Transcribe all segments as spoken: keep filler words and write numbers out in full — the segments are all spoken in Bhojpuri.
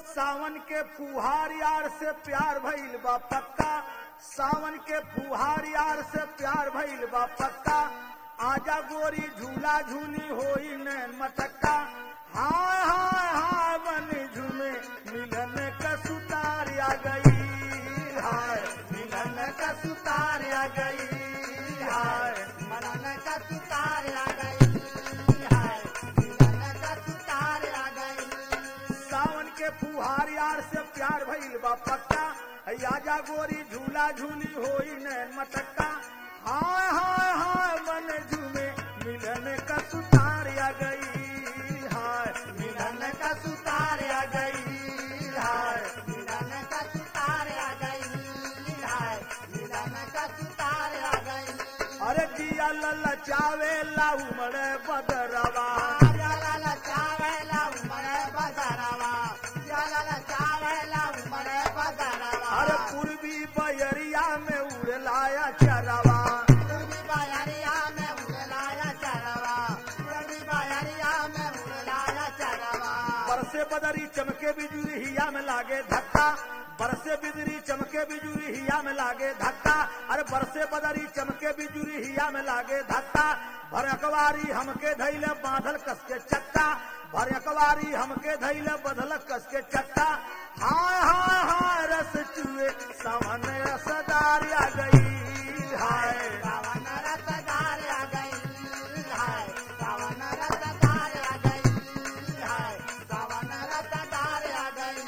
सावन के फुहार यार से प्यार भइल बा पक्का, सावन के फुहार यार से प्यार भइल बा पक्का। आजा गोरी झूला झूली होई नैन मटक्का, हाय हाय हाय मन झूमे मिलन का सुतार आ गई, हाय मिलन का सुतार आ गई, हाय मिलन का सुतार आ गई, हाय मिलन का सुतार आ गई। सावन के फुहार यार से प्यार भइल बा पक्का, आजा गोरी झूला झूली होई नैन मटक्का, हाय हाय हाय मन झूमे मिलन का सुतार आ गई, हाय मिलन का सुतार आ गई, हाय मिलन का सुतार आ गई, हाय मिलन का सुतार आ गई। अरे जिया लल्ला चावे ला उमड़े बदरवा, जाला चावेला उमरे बदरवा, जाला चावेला उमरे बदरवा। अरे पूर्वी बयरिया में उड़लाया चरवा, पूर्वी बयरिया में उड़लाया चरवा, पूर्वी बयरिया में उड़लाया चरवा। बरसे बदरी चमके बिजुरी हिया में लागे धक्का, बरसे बिजली चमके बिजुरी हिया में लागे धक्का। अरे बरसे बदरी चमके बिजुरी हिया में लागे धक्का, भर अकवारी हमके धैले बांधल कस के चक्का, भर अकवारी हमके धैले बंधल कस के चक्का। हाय हाय हाय रस चुए सावन रसदार आ गई, हाय सावन रसदार आ गई, हाय सावन रसदार आ गई, हाय सावन रसदार आ गई।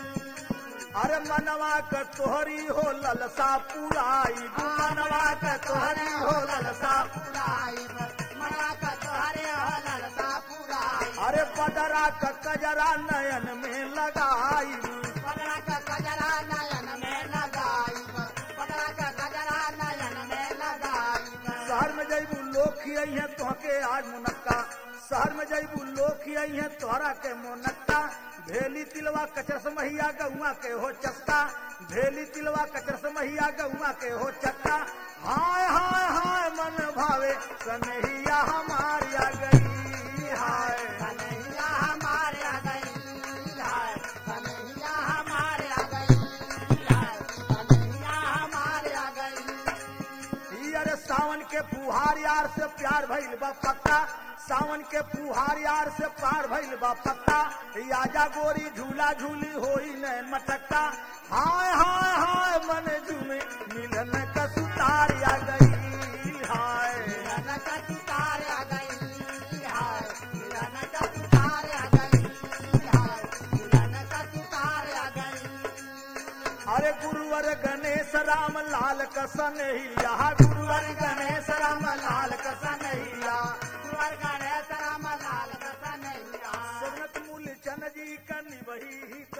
अरे मनवा क तोहरी हो ललसा पुराई, मनवा क तोहरी हो ललसा। पुराई मना का तोहरे हो ललसा पुराई, अरे बदरा क कजरा नयन में लगाई, पगड़ा का कजरा नयन में लगाई, पगड़ा का कजरा नयन में लगाई। शहर में जैबू लोग खियाई है तोहके आज मुनक्का, शहर में जैबू लोग खियाई है तोहरा के मुनक्का। भेली तिलवा कचर समहिया गौआ के हो चक्का, भेली तिलवा कचर समहिया गौआ के हो चक्का। हाय हाय हाय मन भावे सनहिया हमारी आ गई, हाय कन्हैया हमारे आ गई, हाय कन्हैया हमारे आ गई, हाय कन्हैया हमारे आ गई। ई अरे सावन के फुहार यार से प्यार भइल बा पक्का, सावन के फुहार यार से पार भइल बा पक्का। आजा गोरी झूला झूली होई नैन मटक्का, हाय हाय हाय मन झूमे मिलन का सुतार आ गई, हाय मिलन का सुतार आ गई, हाय मिलन का सुतार आ गई, हाय मिलन का सुतार आ गई। अरे गुरुवर गणेश राम लाल कसनहिया, गुरुवर गणेश राम लाल कसनहिया। गुरुवर गणेश राम लाल का कन्हैया। सुनत मूल चंद जी का निवही